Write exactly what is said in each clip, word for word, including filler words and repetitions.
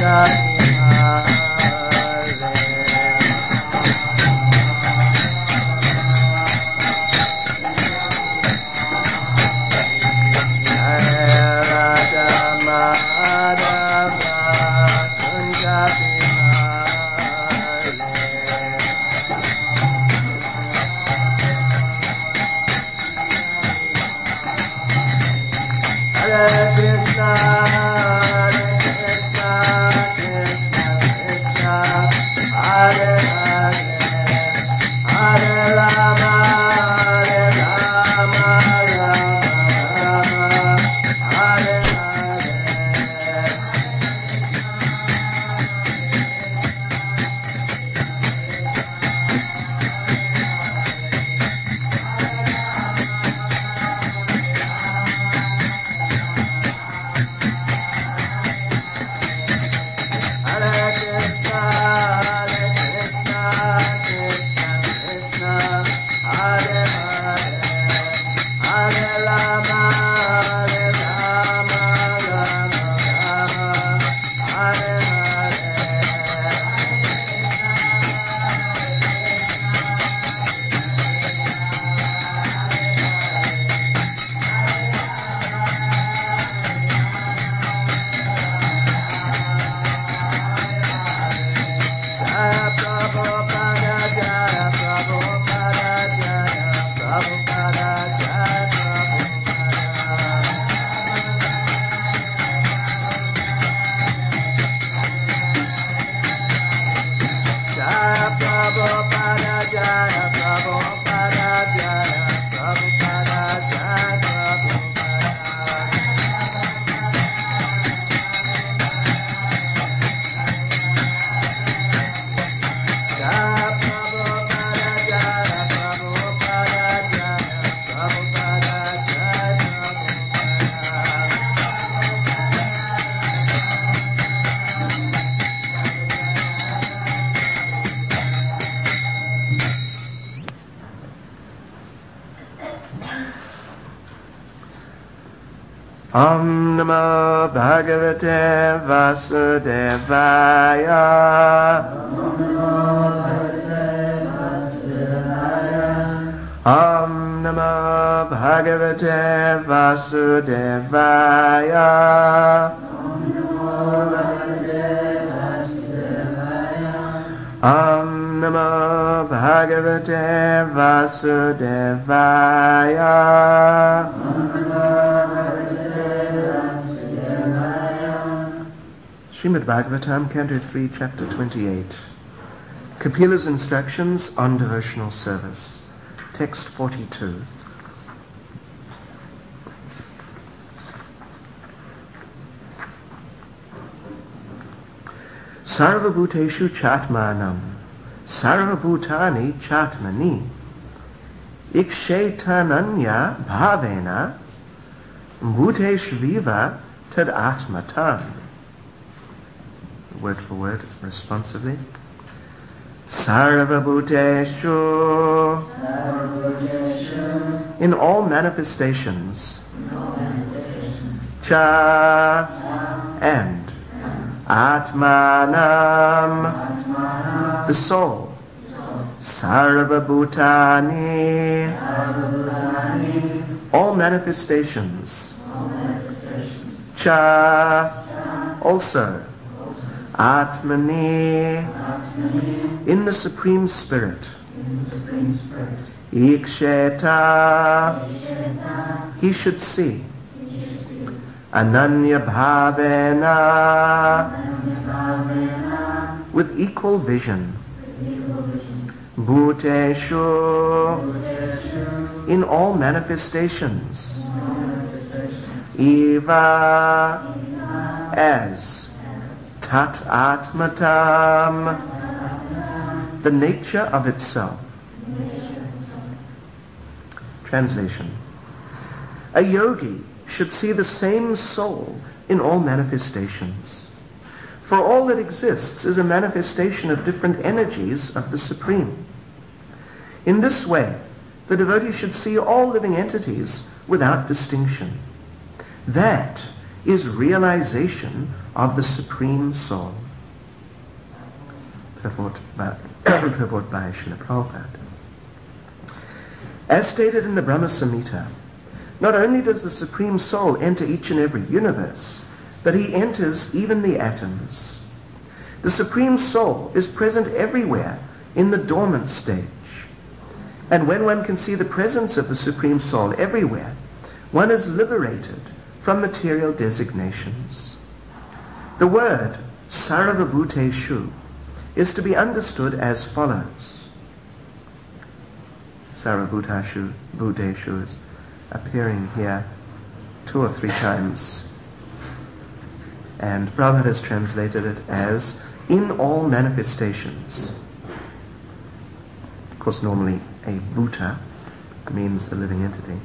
Om Namo Bhagavate Vasudevaya. Om Namo Bhagavate Vasudevaya. Om Namo Bhagavate Vasudevaya. Om Namo Bhagavate Vasudevaya. Om Namo Bhagavate Vasudevaya. Srimad Bhagavatam, Canto three, Chapter twenty-eight. Kapila's instructions on devotional service. Text forty-two. Sarvabhuteshu chatmanam, sarvabhutani chatmani, ikshetananya bhavena, bhuteshviva tad atmatan. Word for word, responsively. Sarvabhuteshu, in all manifestations, cha, and atmanam, the soul, sarvabhutani, all manifestations, cha, also, Atmani, in the Supreme Spirit. Iksheta, he should see. Ananya bhavena, with equal vision. Bhuteshu, in all manifestations. Eva, as. Tat atmatam, the nature of itself. Translation. A yogi should see the same soul in all manifestations. For all that exists is a manifestation of different energies of the Supreme. In this way, the devotee should see all living entities without distinction. That is realization of the Supreme Soul. Purport by, purport by Srila Prabhupada. As stated in the Brahma Samhita, not only does the Supreme Soul enter each and every universe, but he enters even the atoms. The Supreme Soul is present everywhere in the dormant stage. And when one can see the presence of the Supreme Soul everywhere, one is liberated from material designations. The word Sarvabhuteshu is to be understood as follows. Sarvabhuteshu Bhuteshu is appearing here two or three times. And Prabhupada has translated it as in all manifestations. Of course, normally a Bhuta means a living entity.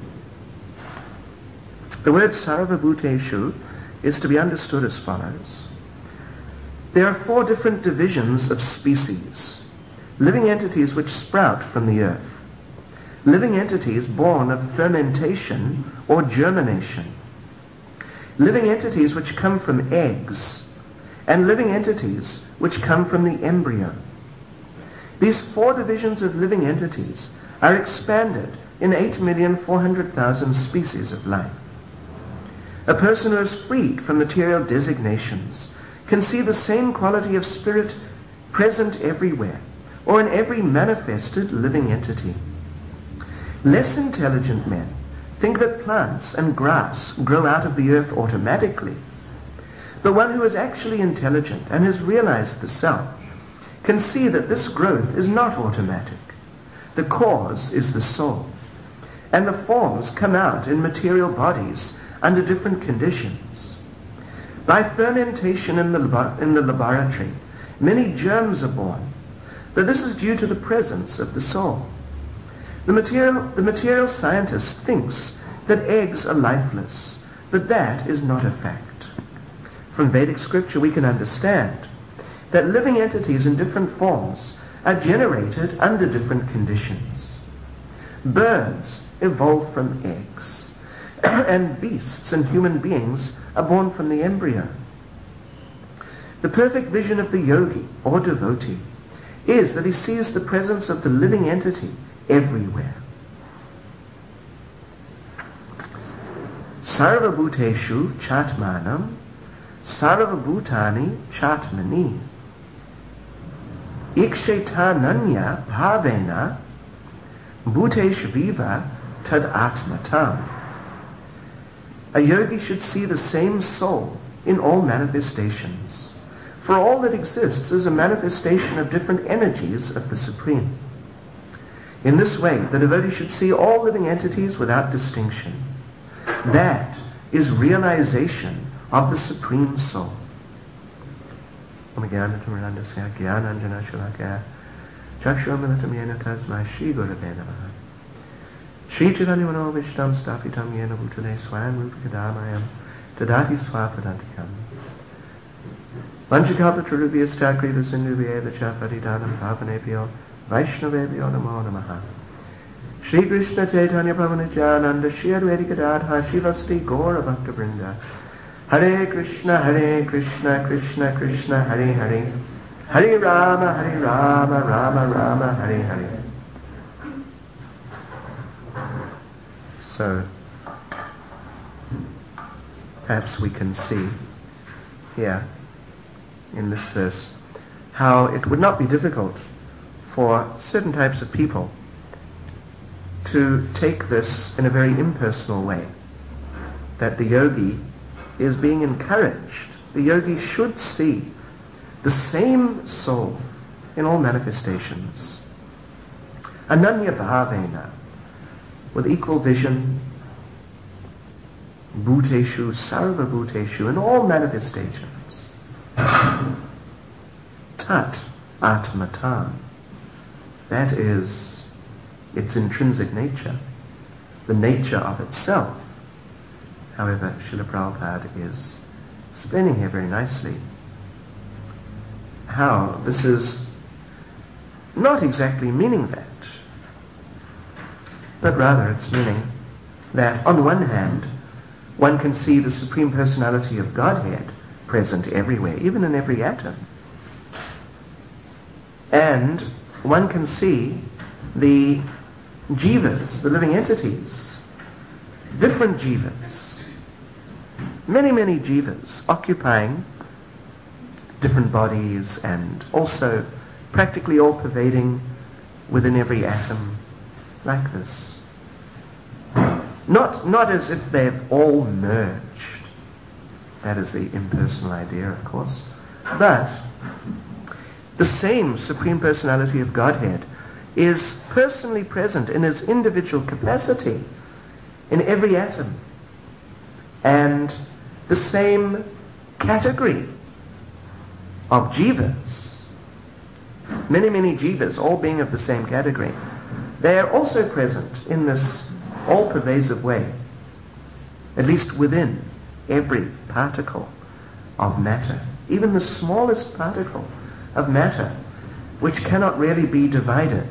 The word Sarvabhuteshu is to be understood as follows. There are four different divisions of species, living entities which sprout from the earth, living entities born of fermentation or germination, living entities which come from eggs, and living entities which come from the embryo. These four divisions of living entities are expanded in eight million four hundred thousand species of life. A person who is freed from material designations can see the same quality of spirit present everywhere, or in every manifested living entity. Less intelligent men think that plants and grass grow out of the earth automatically. But one who is actually intelligent and has realized the self can see that this growth is not automatic. The cause is the soul, and the forms come out in material bodies under different conditions. By fermentation in the, labo- in the laboratory, many germs are born, but this is due to the presence of the soul. The material, the material scientist thinks that eggs are lifeless, but that is not a fact. From Vedic scripture we can understand that living entities in different forms are generated under different conditions. Birds evolve from eggs, and beasts and human beings are born from the embryo. The perfect vision of the yogi or devotee is that he sees the presence of the living entity everywhere. Sarvabhuteshu chatmanam, sarvabhutani chatmani, ikshetananya bhavena, bhutesh viva tad atmatam. A yogi should see the same soul in all manifestations, for all that exists is a manifestation of different energies of the Supreme. In this way, the devotee should see all living entities without distinction. That is realization of the Supreme Soul. Shri Chaitanya Mano Vishtam Stapitam Yena Bhutale Swayam Rupakadamayam Tadati Swapadantikam Vanchikalpa Trurubhyas Takriva Sindhubhyeva Chapatidanam Pavanebhyo Vaishnavebhyo Namo Namaha. Shri Krishna Chaitanya Prabhu Nityananda Shri Advaita Gadadhar Shivasti Gaura Bhakta Vrinda. Hare Krishna Hare Krishna Krishna Krishna Hare Hare, Hare Rama Hare Rama Rama Rama Hare Hare. So perhaps we can see here in this verse how it would not be difficult for certain types of people to take this in a very impersonal way, that the yogi is being encouraged. The yogi should see the same soul in all manifestations. Ananya bhavena, with equal vision, bhuteshu, sarva bhuteshu, in all manifestations. Tat atmatam, that is its intrinsic nature, the nature of itself. However, Srila Prabhupada is explaining here very nicely how this is not exactly meaning that, but rather it's meaning that on one hand, One can see the Supreme Personality of Godhead present everywhere, even in every atom. And one can see the jivas, the living entities, different jivas, many, many jivas occupying different bodies and also practically all pervading within every atom like this. Not, not as if they've all merged. That is the impersonal idea, of course. But the same Supreme Personality of Godhead is personally present in his individual capacity in every atom. And the same category of jivas, many, many jivas, all being of the same category, they are also present in this all-pervasive way, at least within every particle of matter, even the smallest particle of matter, which cannot really be divided.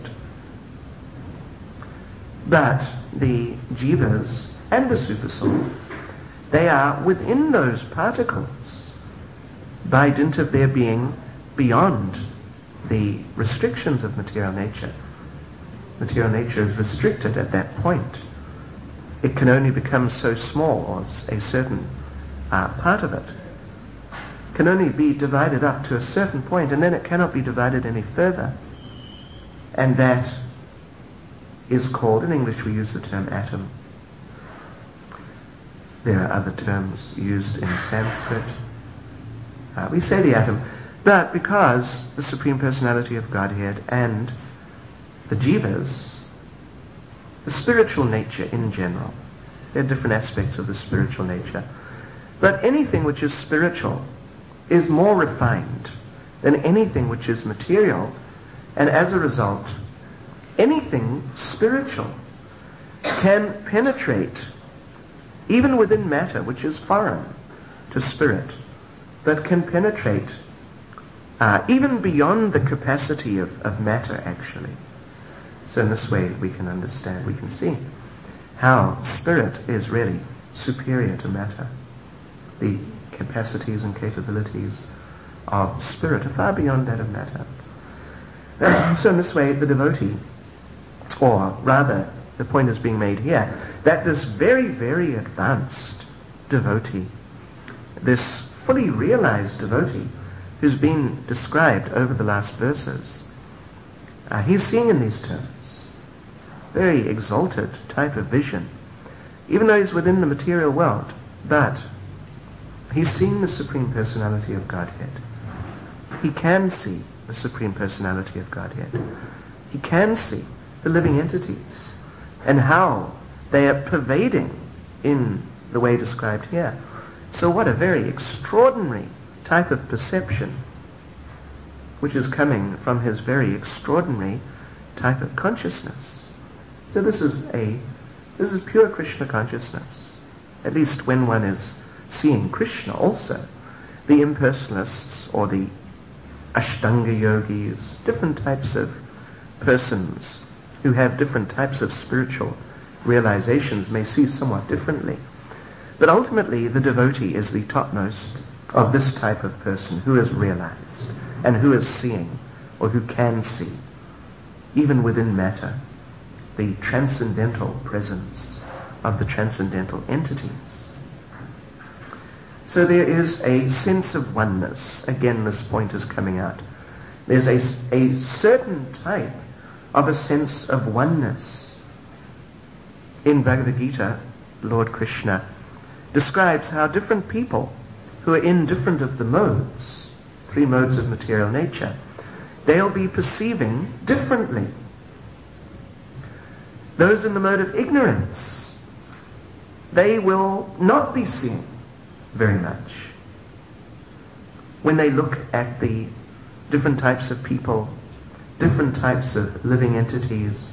But the jivas and the supersoul, they are within those particles by dint of their being beyond the restrictions of material nature. Material nature is restricted at that point. It can only become so small, or a certain uh, part of it can only be divided up to a certain point, and then it cannot be divided any further. And that is called, in English we use the term atom. There are other terms used in Sanskrit. Uh, we say the atom, but because the Supreme Personality of Godhead and the jivas, the spiritual nature in general, there are different aspects of the spiritual nature, but anything which is spiritual is more refined than anything which is material, and as a result, anything spiritual can penetrate even within matter, which is foreign to spirit, but can penetrate uh, even beyond the capacity of, of matter, actually. So in this way we can understand, we can see how spirit is really superior to matter. The capacities and capabilities of spirit are far beyond that of matter. Uh, so in this way the devotee, or rather the point is being made here, that this very, very advanced devotee, this fully realized devotee who's been described over the last verses, uh, he's seeing in these terms very exalted type of vision, even though he's within the material world, but he's seeing the Supreme Personality of Godhead. He can see the Supreme Personality of Godhead. He can see the living entities and how they are pervading in the way described here. So what a very extraordinary type of perception which is coming from his very extraordinary type of consciousness. So this is a this is pure Krishna consciousness, at least when one is seeing Krishna also. The impersonalists or the Ashtanga yogis, different types of persons who have different types of spiritual realizations, may see somewhat differently. But ultimately the devotee is the topmost of this type of person who is realized and who is seeing, or who can see, even within matter, the transcendental presence of the transcendental entities. So there is a sense of oneness. Again, this point is coming out. There's a, a certain type of a sense of oneness. In Bhagavad Gita, Lord Krishna describes how different people who are in different of the modes, three modes of material nature, they'll be perceiving differently. Those in the mode of ignorance, they will not be seeing very much. When they look at the different types of people, different types of living entities,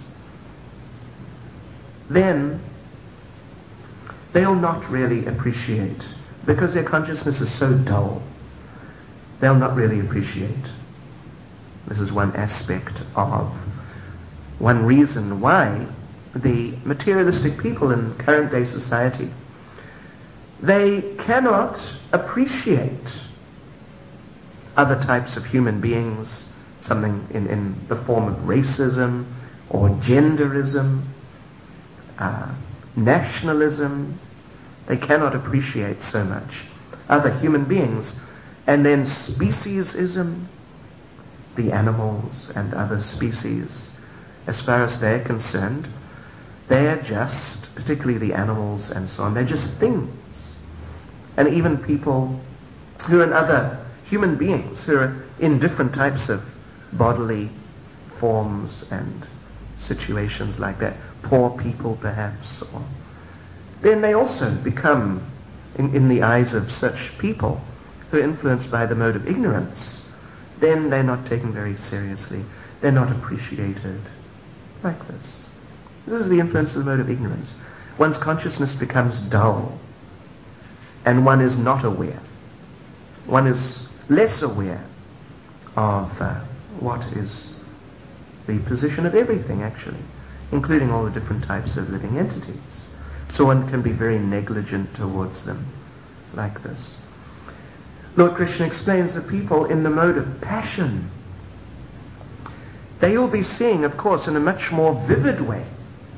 then they'll not really appreciate, because their consciousness is so dull, they'll not really appreciate. This is one aspect of, one reason why the materialistic people in current day society They cannot appreciate other types of human beings, something in, in the form of racism or genderism, uh, nationalism. They cannot appreciate so much other human beings. And then speciesism, the animals and other species, as far as they're concerned, they're just, particularly the animals and so on, they're just things. And even people who are in other human beings, who are in different types of bodily forms and situations like that, poor people perhaps, or then they also become, in, in the eyes of such people who are influenced by the mode of ignorance, then they're not taken very seriously. They're not appreciated like this. This is the influence of the mode of ignorance. One's consciousness becomes dull, and one is not aware. One is less aware of uh, what is the position of everything, actually, including all the different types of living entities. So one can be very negligent towards them like this. Lord Krishna explains that people in the mode of passion, they will be seeing, of course, in a much more vivid way.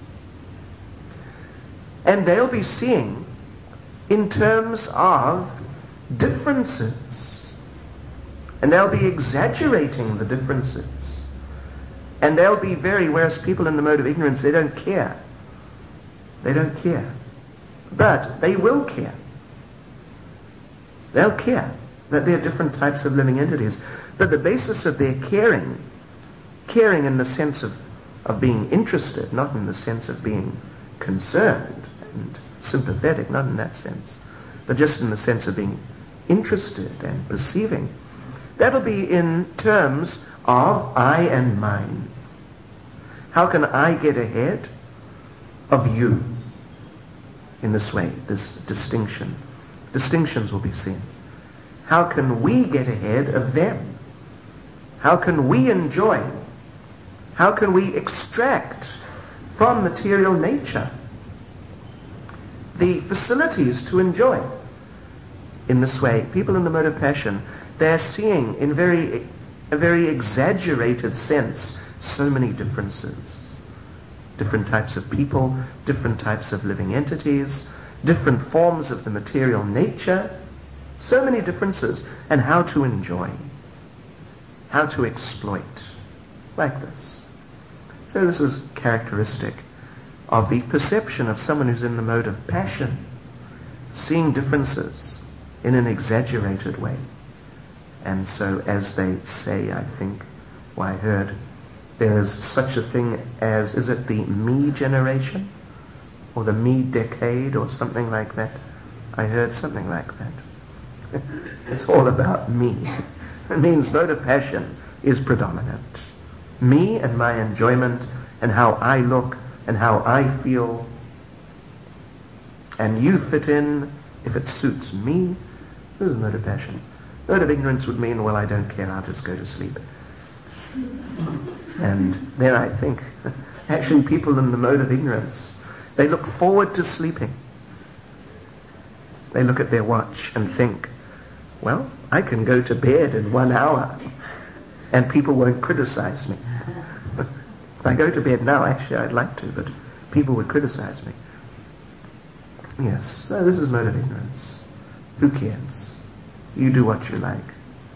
And they'll be seeing in terms of differences. And they'll be exaggerating the differences. And they'll be very, whereas people in the mode of ignorance, they don't care. They don't care. But they will care. They'll care that there are different types of living entities. But the basis of their caring, caring in the sense of, of being interested, not in the sense of being concerned and sympathetic, not in that sense, but just in the sense of being interested and perceiving, that'll be in terms of I and mine. How can I get ahead of you in this way, this distinction? Distinctions will be seen. How can we get ahead of them? How can we enjoy? How can we extract from material nature the facilities to enjoy? In this way, people in the mode of passion, they're seeing in very, a very exaggerated sense so many differences. Different types of people, different types of living entities, different forms of the material nature, so many differences, and how to enjoy, how to exploit, like this. So this is characteristic of the perception of someone who's in the mode of passion, seeing differences in an exaggerated way. And so, as they say, I think, well, I heard, there is such a thing as, is it the me generation? Or the me decade, or something like that? I heard something like that. It's all about me. It means mode of passion is predominant. Me and my enjoyment, and how I look, and how I feel. And you fit in if it suits me. This is mode of passion. Mode of ignorance would mean, well, I don't care, I'll just go to sleep. And then I think, actually people in the mode of ignorance, they look forward to sleeping. They look at their watch and think, well, I can go to bed in one hour and people won't criticize me. If I go to bed now, actually I'd like to, but people would criticize me. Yes, so this is mode of ignorance. Who cares? You do what you like.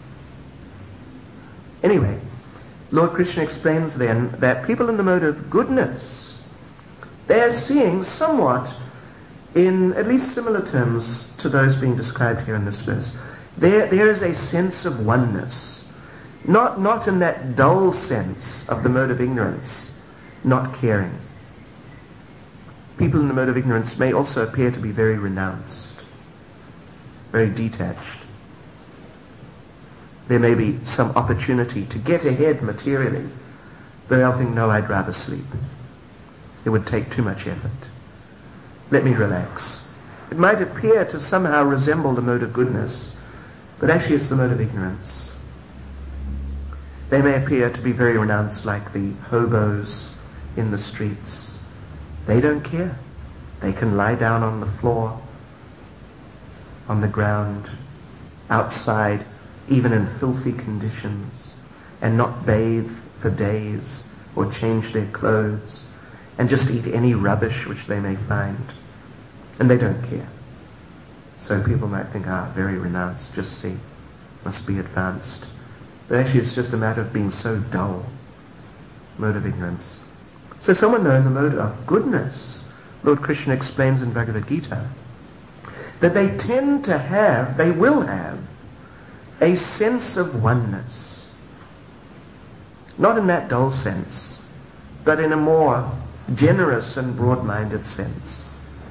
Anyway, Lord Krishna explains then that people in the mode of goodness, they're seeing somewhat in at least similar terms to those being described here in this verse. There, there is a sense of oneness. Not, not in that dull sense of the mode of ignorance, not caring. People in the mode of ignorance may also appear to be very renounced, very detached. There may be some opportunity to get ahead materially, but they'll think, no, I'd rather sleep. It would take too much effort. Let me relax. It might appear to somehow resemble the mode of goodness, but actually it's the mode of ignorance. They may appear to be very renounced, like the hobos in the streets. They don't care. They can lie down on the floor on the ground, outside, even in filthy conditions, and not bathe for days or change their clothes, and just eat any rubbish which they may find. And they don't care. So people might think, ah, very renounced, just see, must be advanced. But actually it's just a matter of being so dull, mode of ignorance. So someone though in the mode of goodness, Lord Krishna explains in Bhagavad Gita, that they tend to have, they will have, a sense of oneness. Not in that dull sense, but in a more generous and broad-minded sense.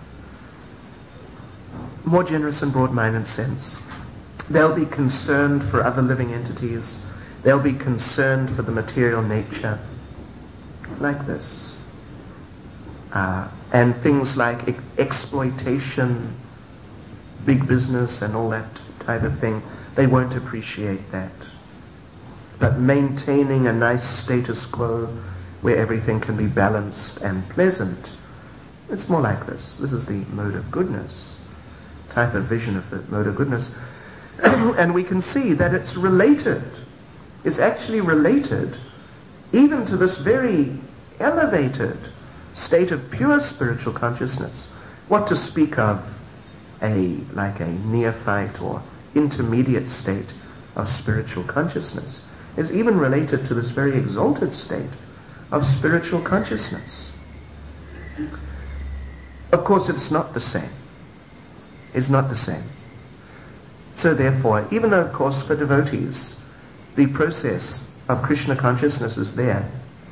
More generous and broad-minded sense. They'll be concerned for other living entities. They'll be concerned for the material nature. Like this. Uh, and things like e- exploitation, big business and all that type of thing, they won't appreciate that. But maintaining a nice status quo where everything can be balanced and pleasant, it's more like this. This is the mode of goodness, type of vision of the mode of goodness. And we can see that it's related, it's actually related even to this very elevated state of pure spiritual consciousness. What to speak of a, like a neophyte or intermediate state of spiritual consciousness is even related to this very exalted state of spiritual consciousness. Of course, it's not the same. It's not the same. So therefore, even though, of course, for devotees, the process of Krishna consciousness is there,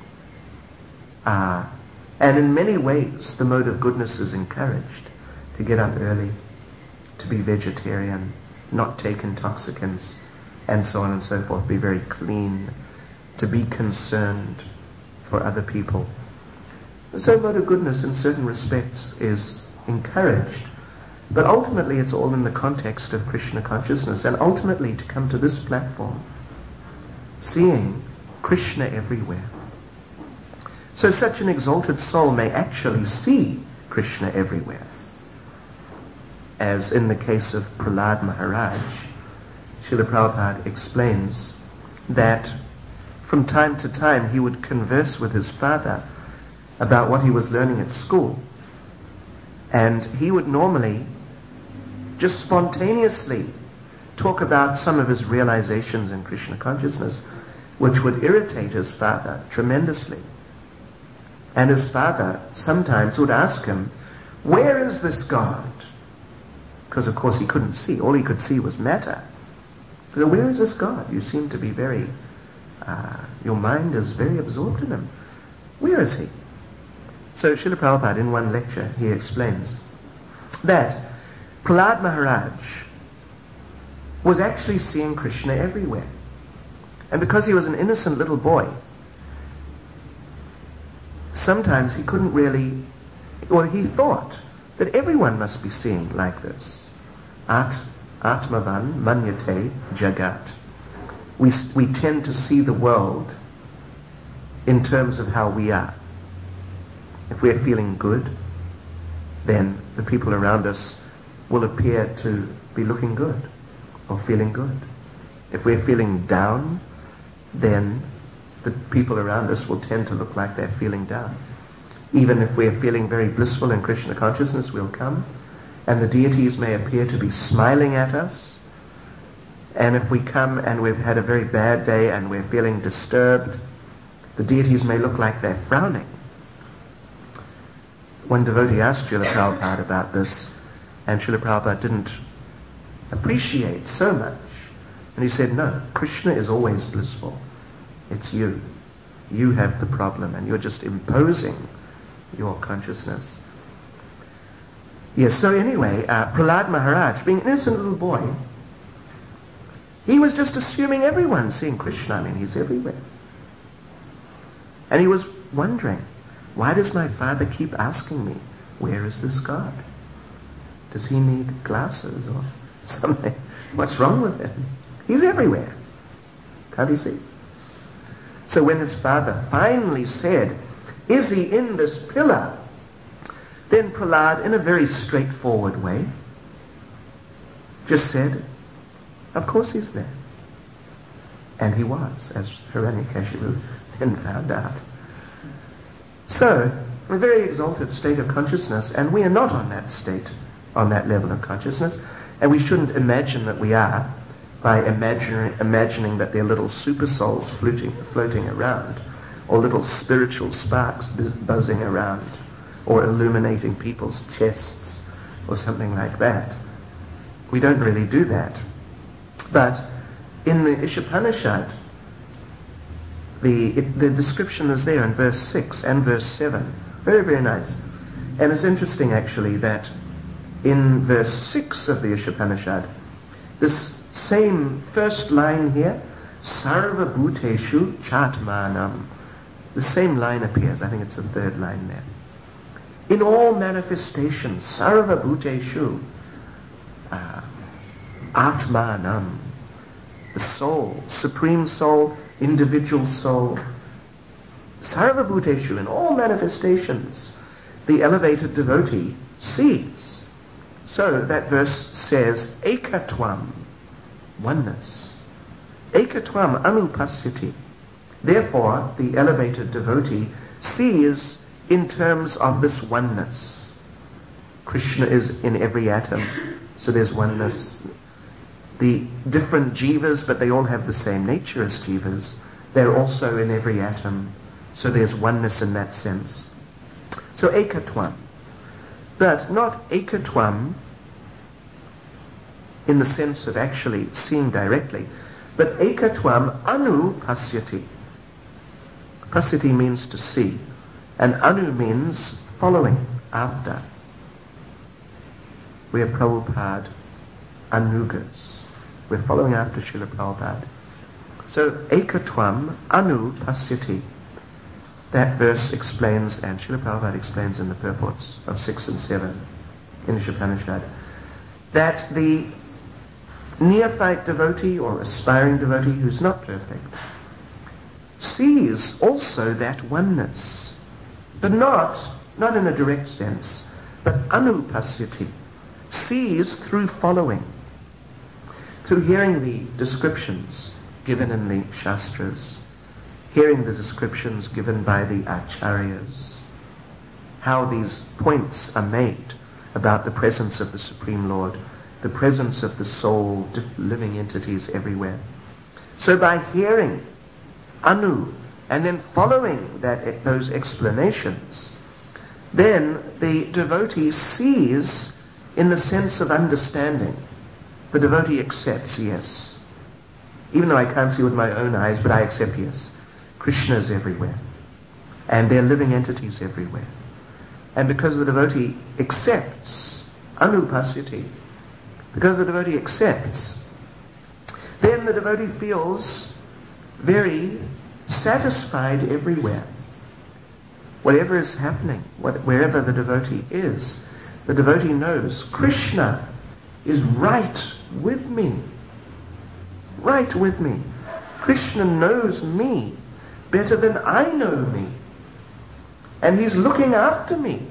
uh, and in many ways the mode of goodness is encouraged to get up early, to be vegetarian, not take intoxicants, and so on and so forth, be very clean, to be concerned for other people. So mode of goodness in certain respects is encouraged, but ultimately it's all in the context of Krishna consciousness, and ultimately to come to this platform, seeing Krishna everywhere. So such an exalted soul may actually see Krishna everywhere. As in the case of Prahlad Maharaj, Srila Prabhupada explains that from time to time he would converse with his father about what he was learning at school. And he would normally just spontaneously talk about some of his realizations in Krishna consciousness, which would irritate his father tremendously. And his father sometimes would ask him, where is this God? Because of course he couldn't see. All he could see was matter. So where is this God? You seem to be very, uh, your mind is very absorbed in him. Where is he? So Srila Prabhupada in one lecture, he explains that Prahlad Maharaj was actually seeing Krishna everywhere. And because he was an innocent little boy, sometimes he couldn't really, or he thought that everyone must be seeing like this. At Atmavan Manyate Jagat. We, we tend to see the world in terms of how we are. If we're feeling good, then the people around us will appear to be looking good or feeling good. If we're feeling down, then the people around us will tend to look like they're feeling down. Even if we're feeling very blissful in Krishna consciousness, we'll come, and the deities may appear to be smiling at us. And if we come and we've had a very bad day and we're feeling disturbed, the deities may look like they're frowning. One devotee asked Srila Prabhupada about this, and Srila Prabhupada didn't appreciate so much. And he said, no, Krishna is always blissful. It's you. You have the problem, and you're just imposing your consciousness. Yes, so anyway, uh, Prahlad Maharaj, being an innocent little boy, he was just assuming everyone's seeing Krishna. I mean, he's everywhere. And he was wondering, why does my father keep asking me, where is this God? Does he need glasses or something? What's wrong with him? He's everywhere. Can't he see? So when his father finally said, is he in this pillar? Then Prahlad, in a very straightforward way, just said, of course he's there. And he was, as Hiranyakashipu then found out. So, a very exalted state of consciousness, and we are not on that state, on that level of consciousness, and we shouldn't imagine that we are by imagining, imagining that they're little super souls floating, floating around, or little spiritual sparks buzzing around, or illuminating people's chests, or something like that. We don't really do that. But in the Ishopanishad, the, it, the description is there in verse six and verse seven. Very, very nice. And it's interesting, actually, that in verse six of the Ishopanishad, this same first line here, Sarva Bhuteshu Chatmanam, the same line appears. I think it's the third line there. In all manifestations, Sarva Bhuteshu uh, Atmanam, the soul, supreme soul, individual soul, Sarva Bhuteshu, in all manifestations, the elevated devotee sees. So that verse says, Ekatvam, oneness. Ekatvam anupasyati. Therefore, the elevated devotee sees in terms of this oneness. Krishna is in every atom, so there's oneness. The different jivas, but they all have the same nature as jivas. They're also in every atom, so there's oneness in that sense. So ekatvam. But not ekatvam in the sense of actually seeing directly, but ekatvam anu pasyati. Pasyati means to see, and anu means following, after. We are Prabhupada anugas. We're following after Srila Prabhupada. So, ekatvam anu pasyati. That verse explains, and Srila Prabhupada explains in the purports of six and seven in the Ishopanishad, that the neophyte devotee or aspiring devotee who's not perfect sees also that oneness, but not, not in a direct sense, but anupasyati, sees through following, through hearing the descriptions given in the Shastras, hearing the descriptions given by the Acharyas, how these points are made about the presence of the Supreme Lord, the presence of the soul, living entities everywhere. So by hearing Anu and then following that those explanations, then the devotee sees in the sense of understanding. The devotee accepts, yes. Even though I can't see with my own eyes, but I accept, yes. Krishna is everywhere. And there are living entities everywhere. And because the devotee accepts, anupasyati, because the devotee accepts, then the devotee feels very satisfied everywhere. Whatever is happening, what, wherever the devotee is, the devotee knows Krishna is right with me. Right with me. Krishna knows me better than I know me. And he's looking after me.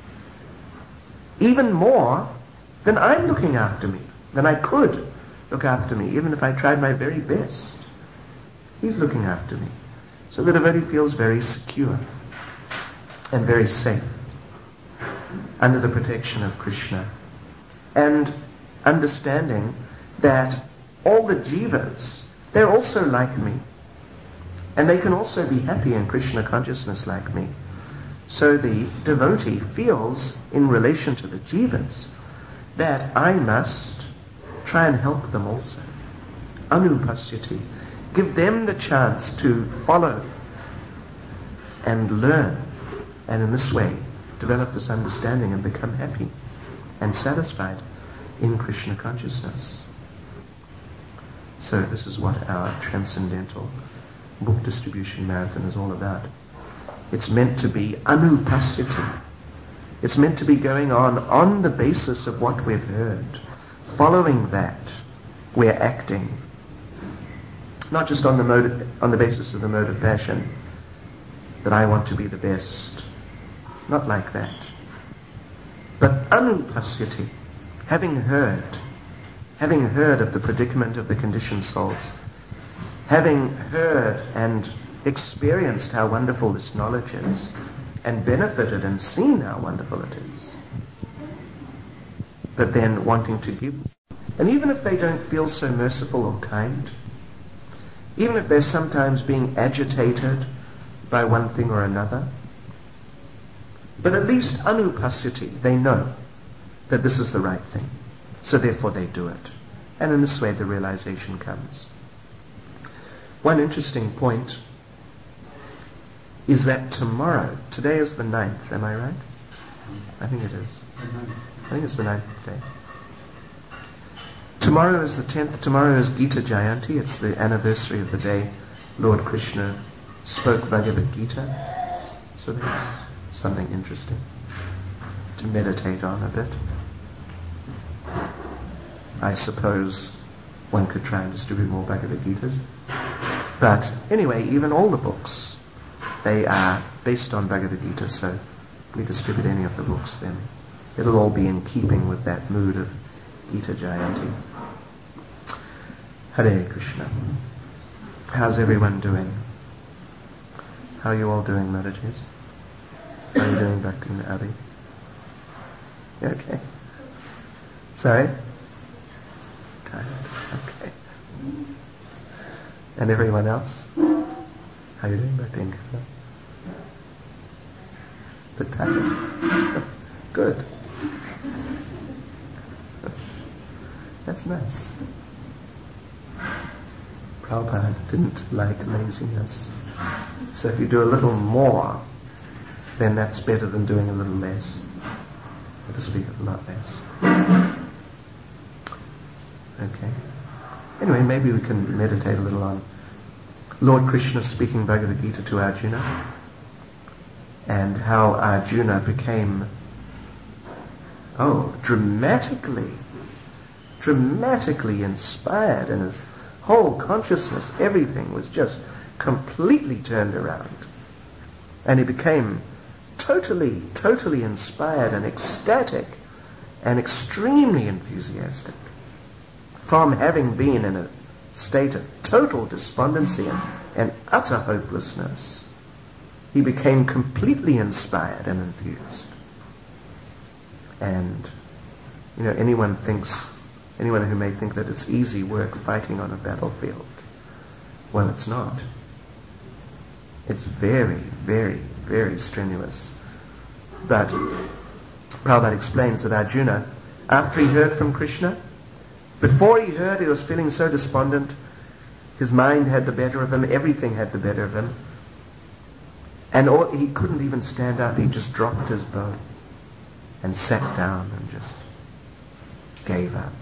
Even more than I'm looking after me. Than I could look after me, even if I tried my very best. He's looking after me. So the devotee feels very secure and very safe under the protection of Krishna. And understanding that all the jivas, they're also like me. And they can also be happy in Krishna consciousness like me. So the devotee feels, in relation to the jivas, that I must try and help them also. Anupasyati. Give them the chance to follow and learn, and in this way develop this understanding and become happy and satisfied in Krishna consciousness. So this is what our transcendental book distribution marathon is all about. It's meant to be anupasyati. It's meant to be going on on the basis of what we've heard. Following that, we're acting. Not just on the mode, on the basis of the mode of passion, that I want to be the best. Not like that. But anupasyati, having heard, having heard of the predicament of the conditioned souls, having heard and experienced how wonderful this knowledge is, and benefited and seen how wonderful it is, but then wanting to give. And even if they don't feel so merciful or kind, even if they're sometimes being agitated by one thing or another, but at least anupasyati, they know that this is the right thing. So therefore they do it. And in this way the realization comes. One interesting point is that tomorrow, today is the ninth, am I right? I think it is. I think it's the ninth day. Tomorrow is the tenth. Tomorrow is Gita Jayanti. It's the anniversary of the day Lord Krishna spoke Bhagavad Gita. So there's something interesting to meditate on a bit. I suppose one could try and distribute more Bhagavad Gitas. But anyway, even all the books, they are based on Bhagavad Gita, so if we distribute any of the books, then it'll all be in keeping with that mood of Gita Jayanti. Hare Krishna. How's everyone doing? How are you all doing, Mataji's? How are you doing, Bhakti and Abhi? You okay? Sorry? Tired. Okay. And everyone else? How are you doing, Bhakti and Krishna? But tired. Good. That's nice. Prabhupada didn't like laziness. So if you do a little more, then that's better than doing a little less. Or to speak a lot less. Okay. Anyway, maybe we can meditate a little on Lord Krishna speaking Bhagavad Gita to Arjuna, and how Arjuna became, oh, dramatically, dramatically inspired, and his whole consciousness, everything was just completely turned around. And he became totally, totally inspired and ecstatic and extremely enthusiastic. From having been in a state of total despondency and, and utter hopelessness, he became completely inspired and enthused. And, you know, anyone thinks, anyone who may think that it's easy work fighting on a battlefield, well, it's not. It's very, very, very strenuous. But Prabhupada explains that Arjuna, after he heard from Krishna, before he heard, he was feeling so despondent. His mind had the better of him. Everything had the better of him. And all, he couldn't even stand up. He just dropped his bow and sat down and just gave up.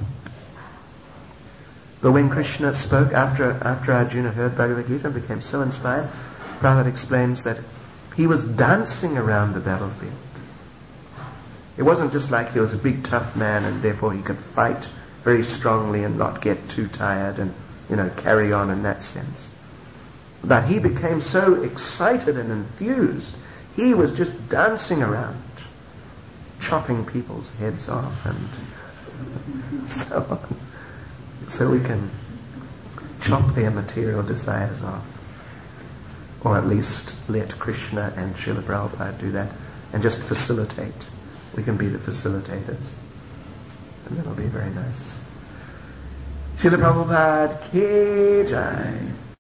But when Krishna spoke, after, after Arjuna heard Bhagavad Gita and became so inspired, Prabhupada explains that he was dancing around the battlefield. It wasn't just like he was a big tough man and therefore he could fight very strongly and not get too tired and, you know, carry on in that sense. But he became so excited and enthused, he was just dancing around, chopping people's heads off and so on. So we can chop their material desires off. Or at least let Krishna and Srila Prabhupada do that and just facilitate. We can be the facilitators. And that'll be very nice. Srila Prabhupada ki jai.